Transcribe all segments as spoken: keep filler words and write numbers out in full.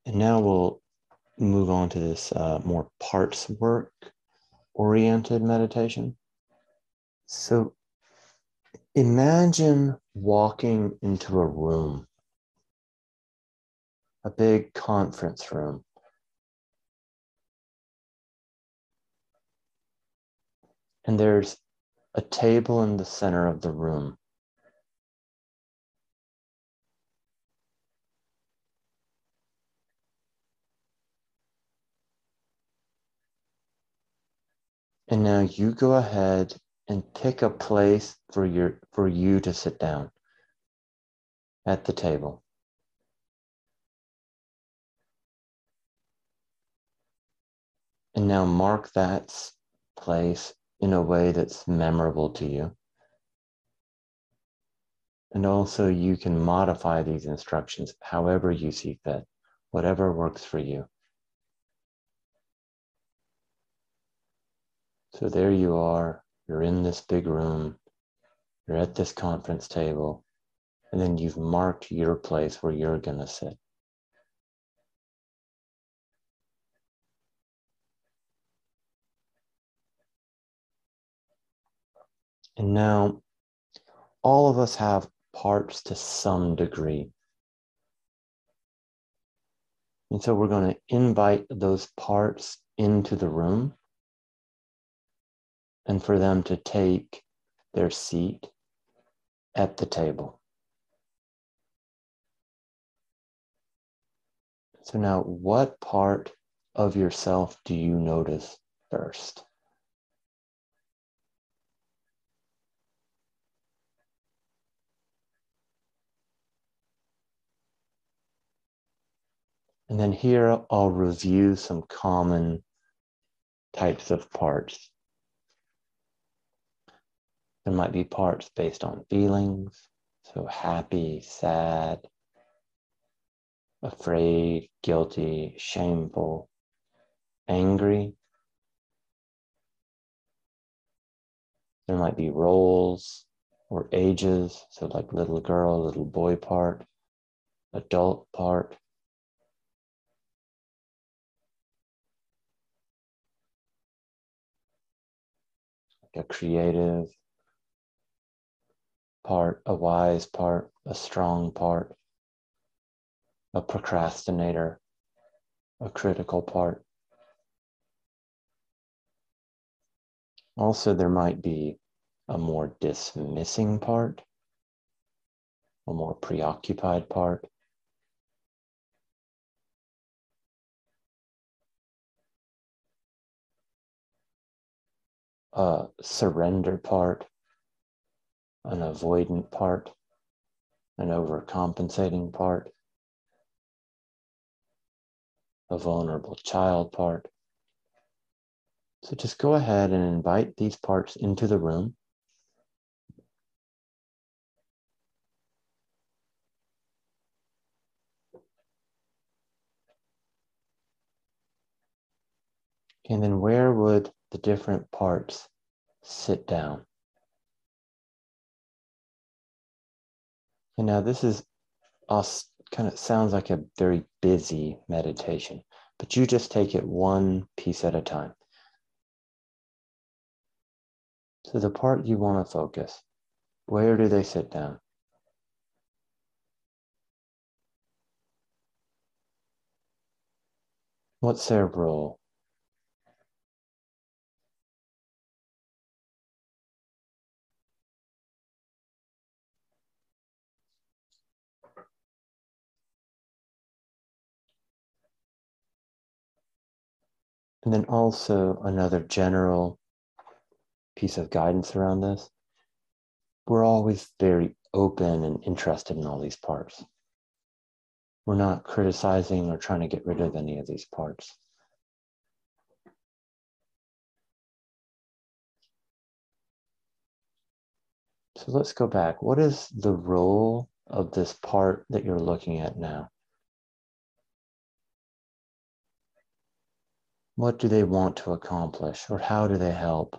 And now we'll move on to this uh, more parts work oriented meditation. So imagine walking into a room, a big conference room. And there's a table in the center of the room. And now you go ahead and pick a place for your for you to sit down at the table. And now mark that place in a way that's memorable to you. And also you can modify these instructions however you see fit, whatever works for you. So there you are, you're in this big room, you're at this conference table, and then you've marked your place where you're gonna sit. And now all of us have parts to some degree. And so we're going to invite those parts into the room and for them to take their seat at the table. So now, what part of yourself do you notice first? And then here I'll review some common types of parts. There might be parts based on feelings, so happy, sad, afraid, guilty, shameful, angry. There might be roles or ages, so like little girl, little boy part, adult part. Like a creative part, a wise part, a strong part, a procrastinator, a critical part. Also, there might be a more dismissing part, a more preoccupied part, a surrender part, an avoidant part, an overcompensating part, a vulnerable child part. So just go ahead and invite these parts into the room. And then where would the different parts sit down? And now this is us, kind of sounds like a very busy meditation, but you just take it one piece at a time. So the part you want to focus, where do they sit down? What's their role? And then also another general piece of guidance around this. We're always very open and interested in all these parts. We're not criticizing or trying to get rid of any of these parts. So let's go back. What is the role of this part that you're looking at now? What do they want to accomplish, or how do they help?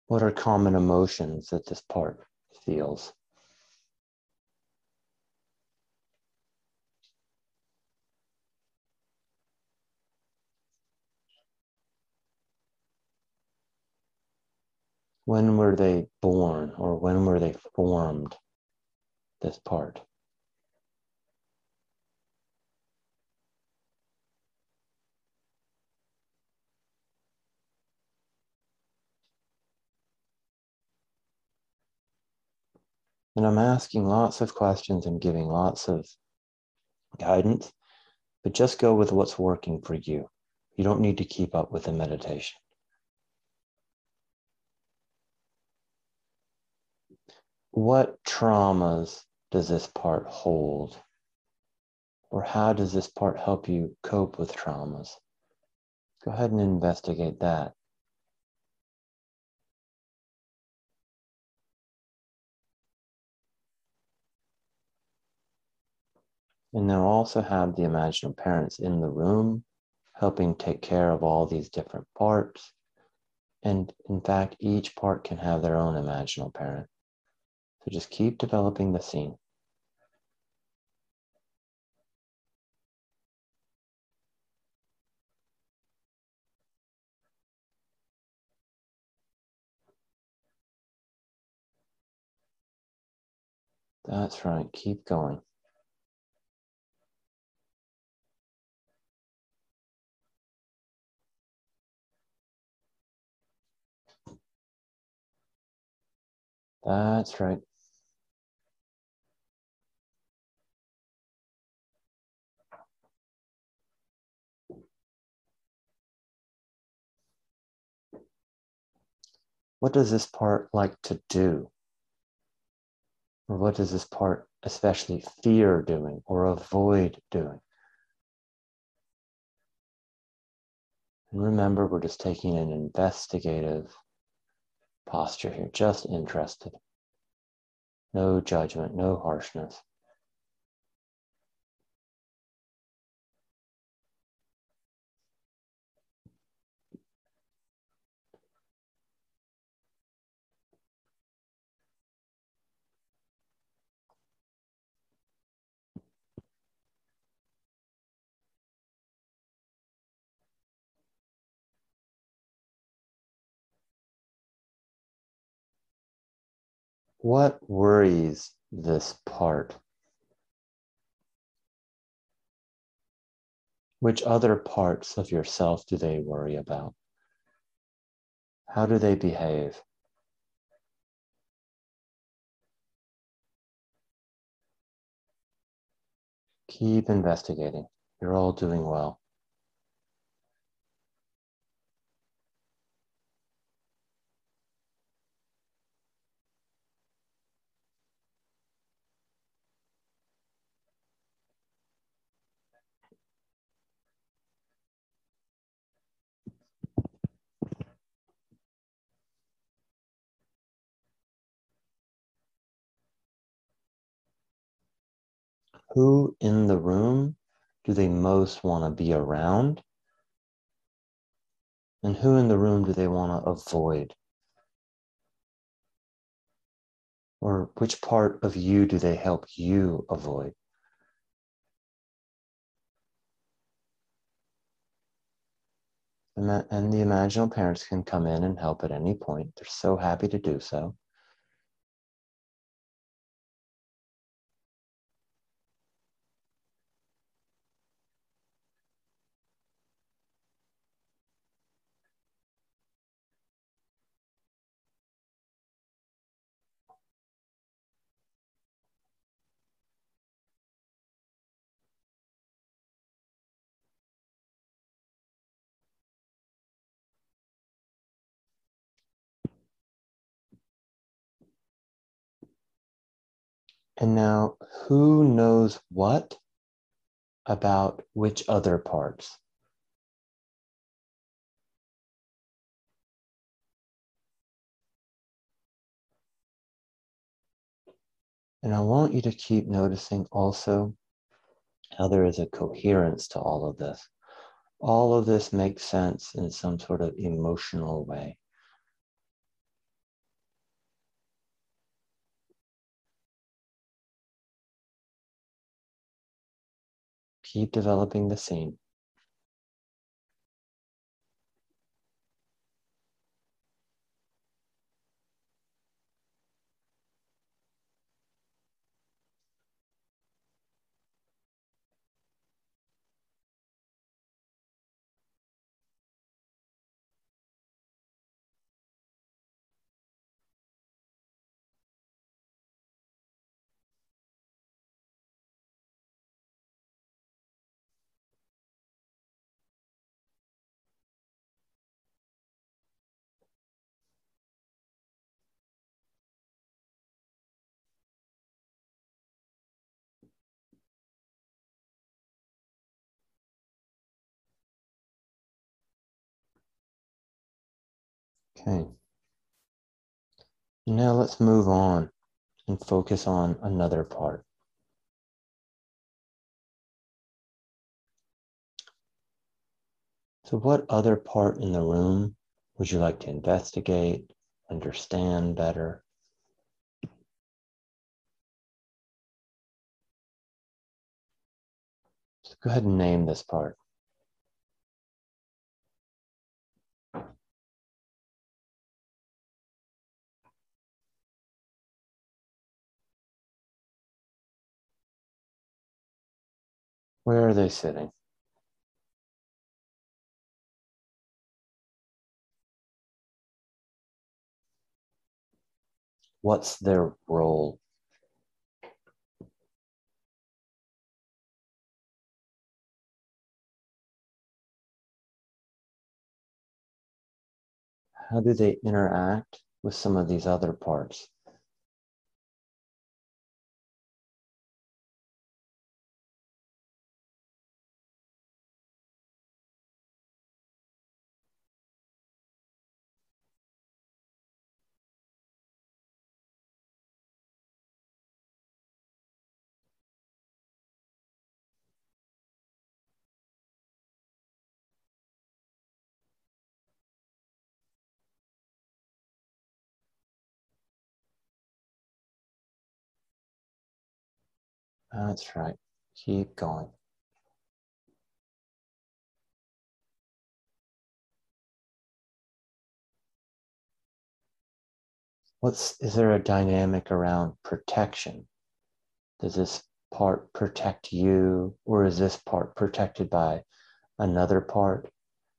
What are common emotions that this part feels? When were they born, or when were they formed, this part? And I'm asking lots of questions and giving lots of guidance, but just go with what's working for you. You don't need to keep up with the meditation. What traumas does this part hold? Or how does this part help you cope with traumas? Go ahead and investigate that. And now also have the imaginal parents in the room, helping take care of all these different parts. And in fact, each part can have their own imaginal parent. So just keep developing the scene. That's right, keep going. That's right. What does this part like to do? Or what does this part especially fear doing or avoid doing? And remember, we're just taking an investigative posture here, just interested. No judgment, no harshness. What worries this part? Which other parts of yourself do they worry about? How do they behave? Keep investigating. You're all doing well. Who in the room do they most want to be around? And who in the room do they want to avoid? Or which part of you do they help you avoid? And the imaginal parents can come in and help at any point. They're so happy to do so. And now, who knows what about which other parts? And I want you to keep noticing also how there is a coherence to all of this. All of this makes sense in some sort of emotional way. Keep developing the scene. Okay. Now let's move on and focus on another part. So what other part in the room would you like to investigate, understand better? So go ahead and name this part. Where are they sitting? What's their role? How do they interact with some of these other parts? That's right. Keep going. What's, is there a dynamic around protection? Does this part protect you, or is this part protected by another part?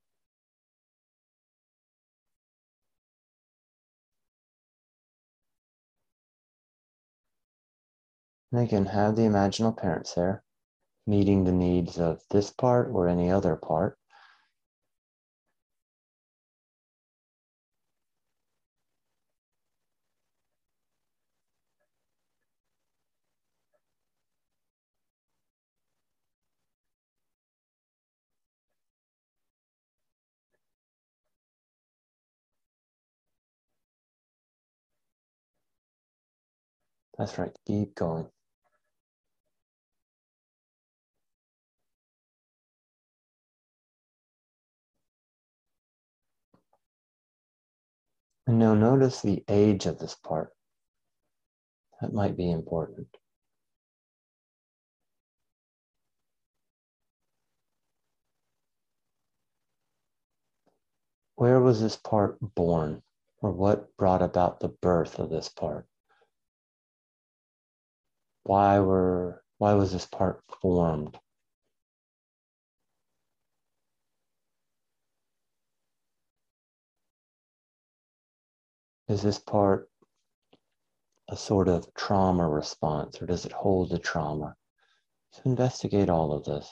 And again, have the imaginal parents there, meeting the needs of this part or any other part. That's right, keep going. And now notice the age of this part. That might be important. Where was this part born? Or what brought about the birth of this part? Why were, why was this part formed? Is this part a sort of trauma response, or does it hold the trauma? So investigate all of this.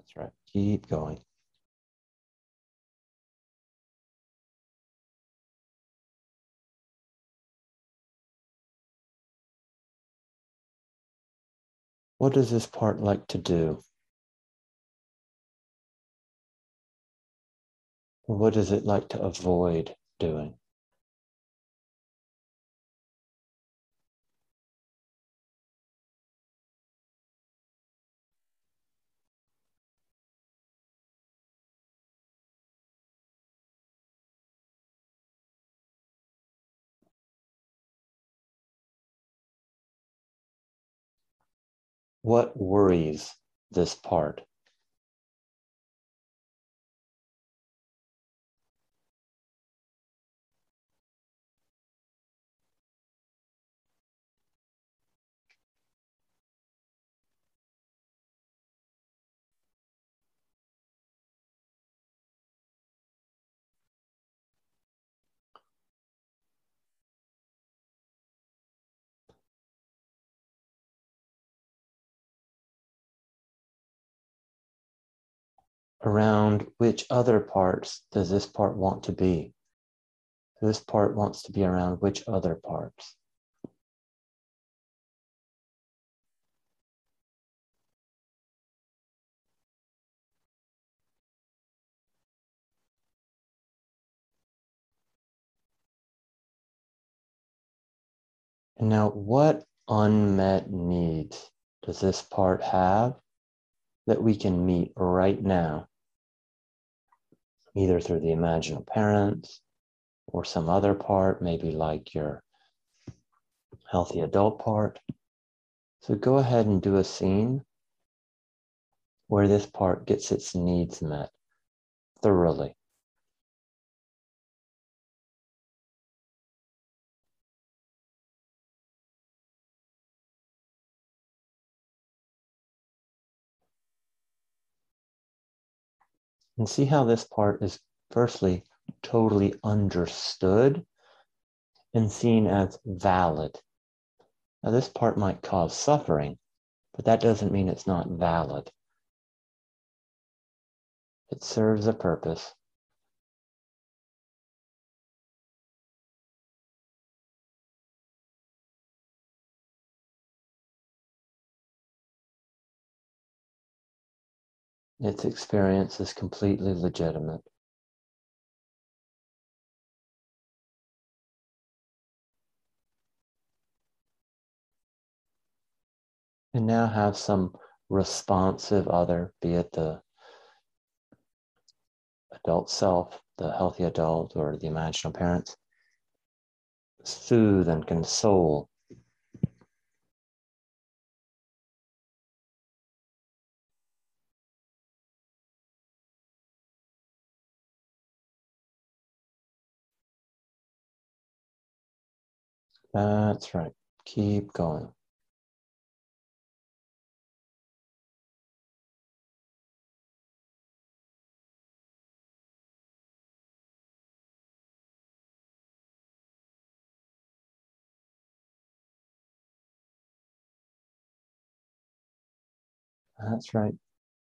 That's right. Keep going. What does this part like to do? What does it like to avoid doing? What worries this part? Around which other parts does this part want to be? This part wants to be around which other parts? And now, what unmet needs does this part have that we can meet right now, either through the imaginal parents or some other part, maybe like your healthy adult part? So go ahead and do a scene where this part gets its needs met thoroughly. And see how this part is firstly totally understood and seen as valid. Now this part might cause suffering, but that doesn't mean it's not valid. It serves a purpose. Its experience is completely legitimate. And now have some responsive other, be it the adult self, the healthy adult, or the imaginal parents, soothe and console. That's right. Keep going. That's right.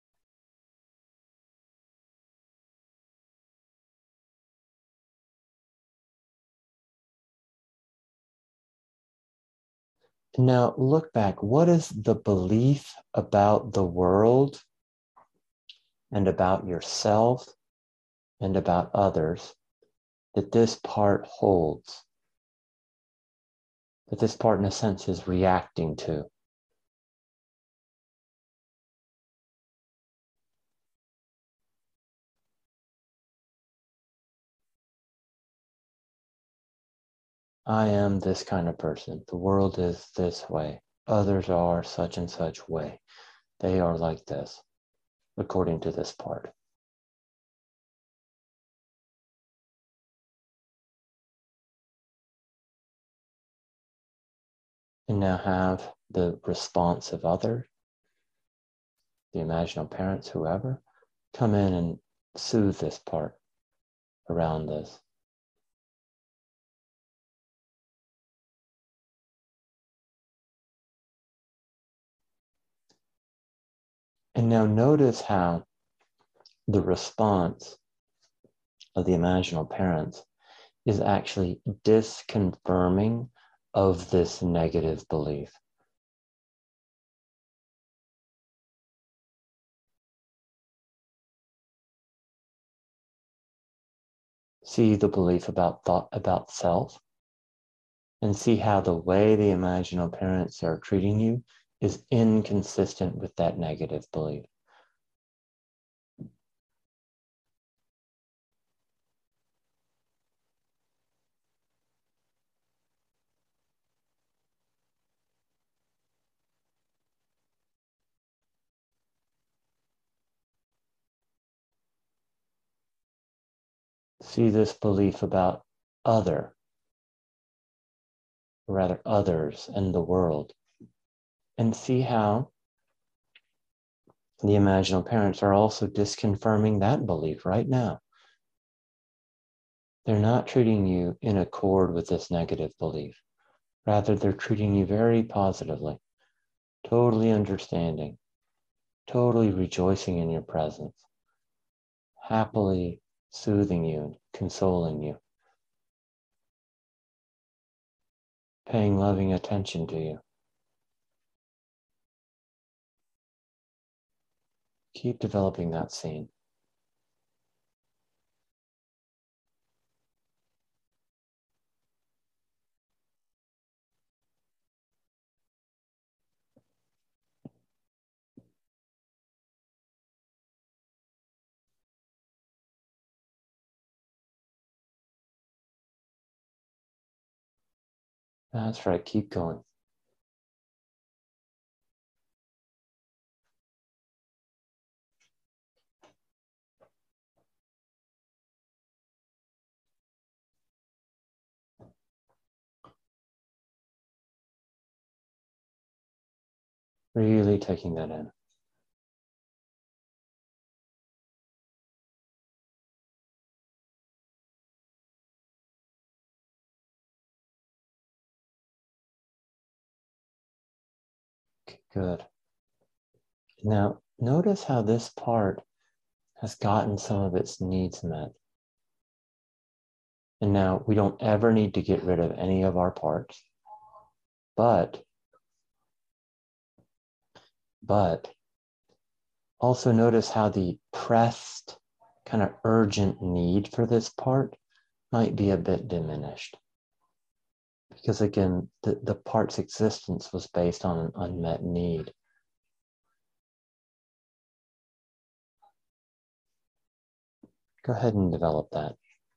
Now look back. What is the belief about the world and about yourself and about others that this part holds? That this part, in a sense, is reacting to? I am this kind of person. The world is this way. Others are such and such way. They are like this, according to this part. And now have the response of others, the imaginal parents, whoever, come in and soothe this part around this. And now notice how the response of the imaginal parents is actually disconfirming of this negative belief. See the belief about thought about self, and see how the way the imaginal parents are treating you is inconsistent with that negative belief. See this belief about other, or rather others and the world, and see how the imaginal parents are also disconfirming that belief right now. They're not treating you in accord with this negative belief. Rather, they're treating you very positively, totally understanding, totally rejoicing in your presence, happily soothing you and consoling you, paying loving attention to you. Keep developing that scene. That's right, keep going. Really taking that in. Okay, good. Now, notice how this part has gotten some of its needs met. And now we don't ever need to get rid of any of our parts, but, but also notice how the pressed, kind of urgent need for this part might be a bit diminished. Because again, the, the part's existence was based on an unmet need. Go ahead and develop that.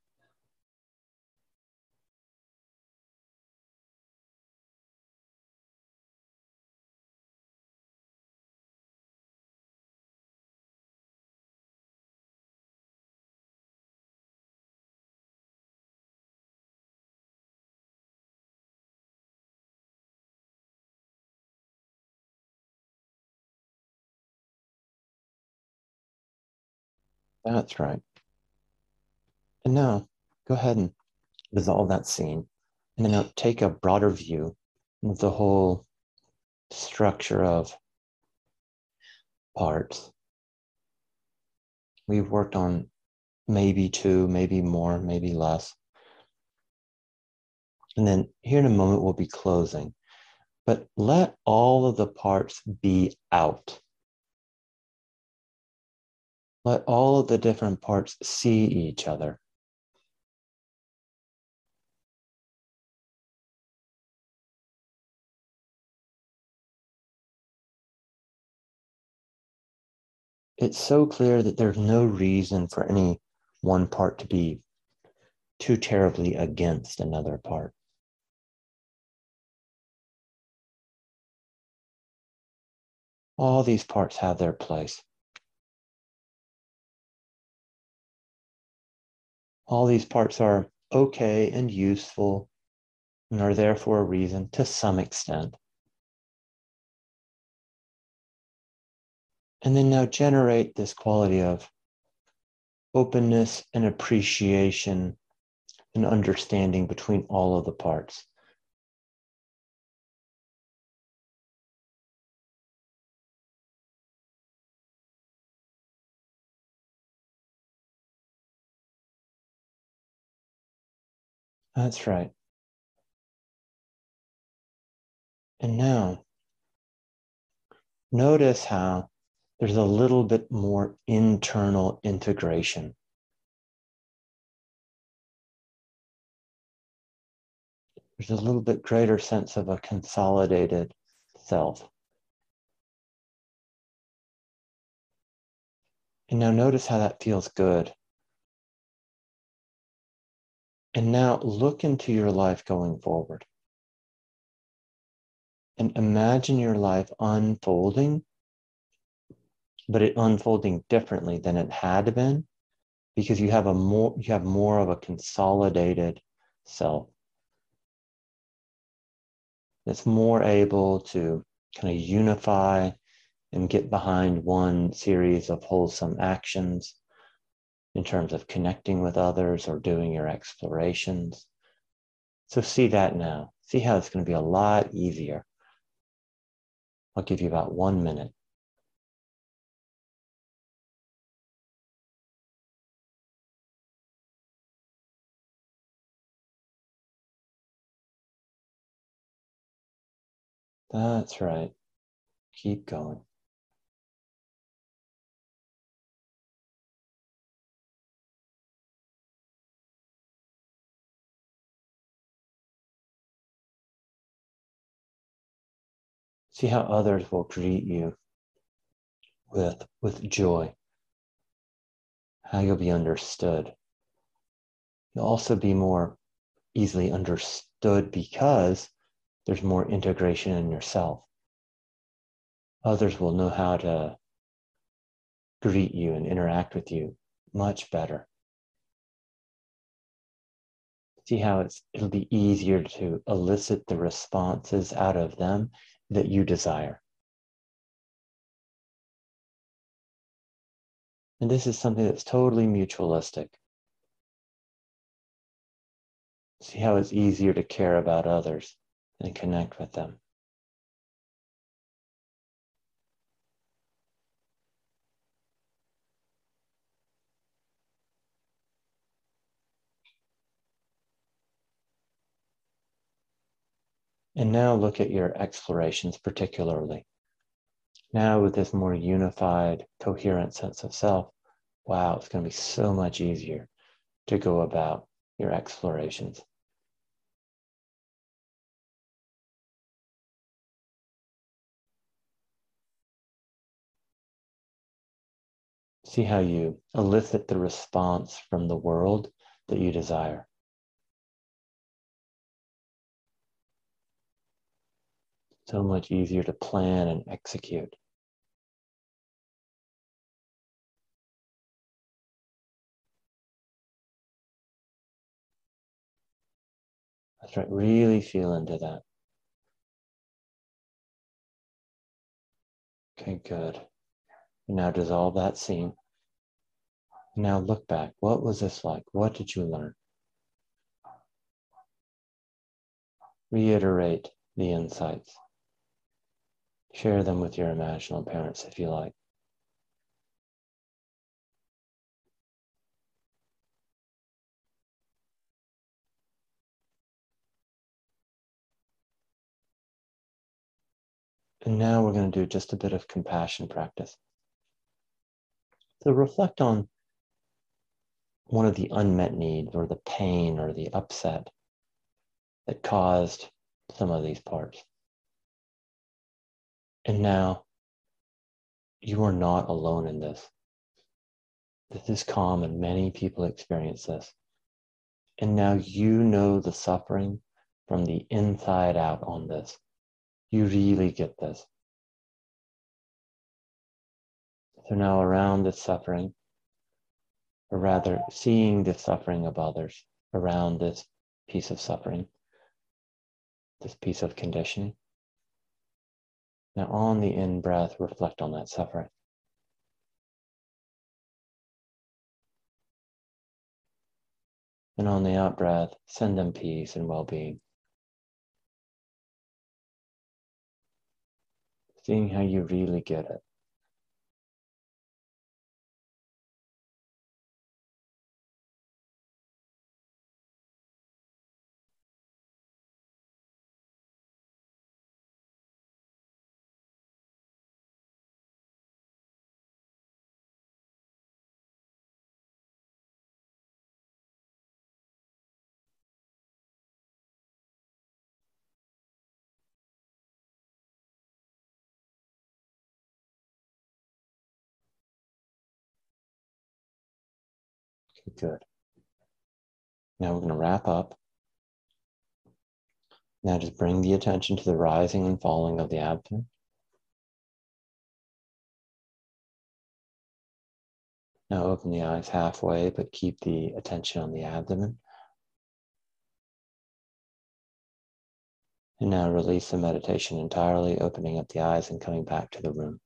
That's right. And now, go ahead and dissolve that scene. And then now take a broader view of the whole structure of parts. We've worked on maybe two, maybe more, maybe less. And then here in a moment, we'll be closing. But let all of the parts be out. Let all of the different parts see each other. It's so clear that there's no reason for any one part to be too terribly against another part. All these parts have their place. All these parts are okay and useful and are there for a reason to some extent. And then now generate this quality of openness and appreciation and understanding between all of the parts. That's right. And now, notice how there's a little bit more internal integration. There's a little bit greater sense of a consolidated self. And now notice how that feels good. And now look into your life going forward. And imagine your life unfolding, but it unfolding differently than it had been, because you have a more you have more of a consolidated self that's more able to kind of unify and get behind one series of wholesome actions in terms of connecting with others or doing your explorations. So see that now. See how it's going to be a lot easier. I'll give you about one minute. That's right. Keep going. See how others will greet you with, with joy, how you'll be understood. You'll also be more easily understood because there's more integration in yourself. Others will know how to greet you and interact with you much better. See how it's it'll be easier to elicit the responses out of them that you desire. And this is something that's totally mutualistic. See how it's easier to care about others and connect with them. And now look at your explorations particularly. Now with this more unified, coherent sense of self, wow, it's going to be so much easier to go about your explorations. See how you elicit the response from the world that you desire. So much easier to plan and execute. That's right, really feel into that. Okay, good. And now dissolve that scene. Now look back. What was this like? What did you learn? Reiterate the insights. Share them with your imaginal parents if you like. And now we're going to do just a bit of compassion practice. So reflect on one of the unmet needs or the pain or the upset that caused some of these parts. And now you are not alone in this. This is common. Many people experience this. And now you know the suffering from the inside out on this. You really get this. So now around this suffering, or rather seeing the suffering of others around this piece of suffering, this piece of conditioning. Now on the in-breath, reflect on that suffering. And on the out-breath, send them peace and well-being. Seeing how you really get it. Good. Now we're going to wrap up. Now just bring the attention to the rising and falling of the abdomen. Now open the eyes halfway, but keep the attention on the abdomen. And now release the meditation entirely, opening up the eyes and coming back to the room.